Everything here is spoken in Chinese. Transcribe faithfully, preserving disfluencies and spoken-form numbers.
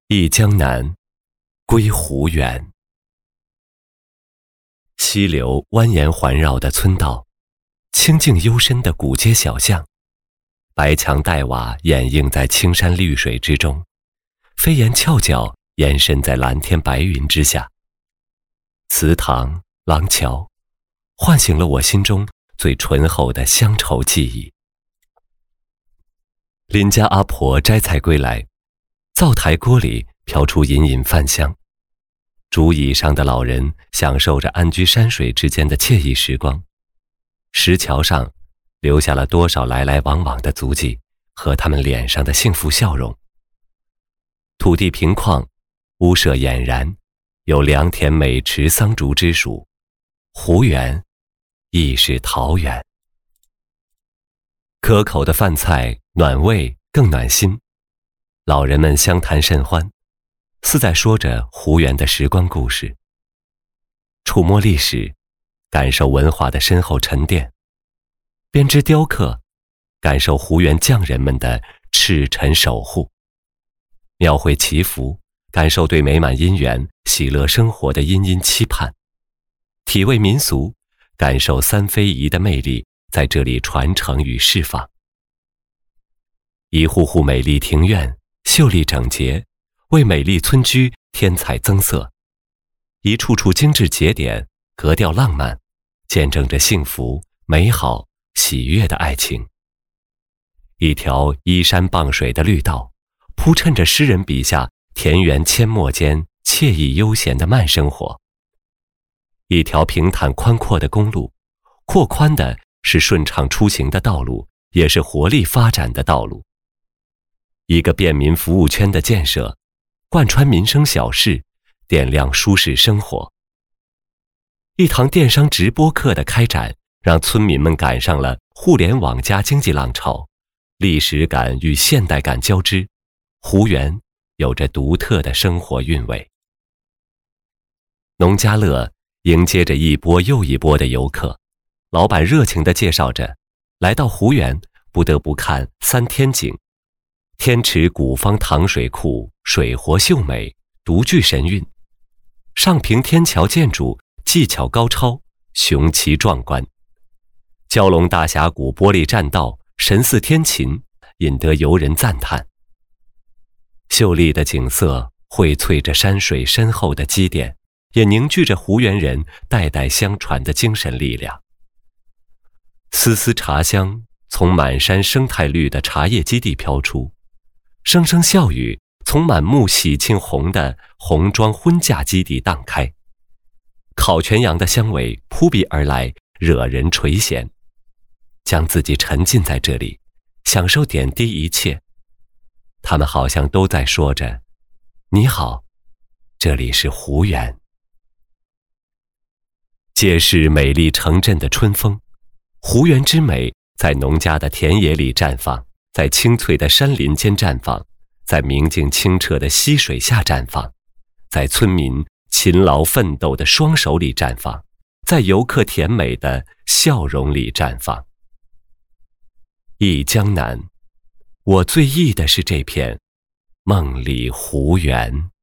忆江南，归湖远。溪流蜿蜒环绕的村道，清静幽深的古街小巷，白墙黛瓦掩映在青山绿水之中，飞檐翘角延伸在蓝天白云之下。祠堂、廊桥，唤醒了我心中最醇厚的乡愁记忆。邻家阿婆摘菜归来，灶台锅里飘出隐隐饭香，竹椅上的老人享受着安居山水之间的惬意时光。石桥上留下了多少来来往往的足迹和他们脸上的幸福笑容。土地平旷，屋舍俨然，有良田美池桑竹之属，湖园亦是桃源。可口的饭菜暖胃更暖心，老人们相谈甚欢，似在说着湖园的时光故事。触摸历史，感受文化的深厚沉淀；编织雕刻，感受湖园匠人们的赤诚守护；描绘祈福，感受对美满姻缘、喜乐生活的殷殷期盼；体味民俗，感受三非遗的魅力在这里传承与释放。一户户美丽庭院秀丽整洁，为美丽村居添彩增色；一处处精致节点格调浪漫，见证着幸福、美好、喜悦的爱情。一条依山傍水的绿道，铺衬着诗人笔下田园阡陌间惬意悠闲的慢生活。一条平坦宽阔的公路，扩宽的是顺畅出行的道路，也是活力发展的道路。一个便民服务圈的建设，贯穿民生小事，点亮舒适生活。一堂电商直播课的开展，让村民们赶上了互联网加经济浪潮，历史感与现代感交织，湖园有着独特的生活韵味。农家乐迎接着一波又一波的游客，老板热情地介绍着，来到湖园不得不看三天景。天池古方糖水库水活秀美，独具神韵；上平天桥建筑技巧高超，雄奇壮观；蛟龙大峡谷玻璃栈道神似天琴，引得游人赞叹。秀丽的景色荟萃着山水深厚的积淀，也凝聚着湖园人代代相传的精神力量。丝丝茶香从满山生态绿的茶叶基地飘出，声声笑语从满目喜庆红的红妆婚嫁基地荡开，烤全羊的香味扑鼻而来，惹人垂涎。将自己沉浸在这里，享受点滴一切。他们好像都在说着，你好，这里是湖园。皆是美丽城镇的春风，湖园之美在农家的田野里绽放，在青翠的山林间绽放，在明净清澈的溪水下绽放，在村民勤劳奋斗的双手里绽放，在游客甜美的笑容里绽放。忆江南，我最忆的是这片梦里湖园。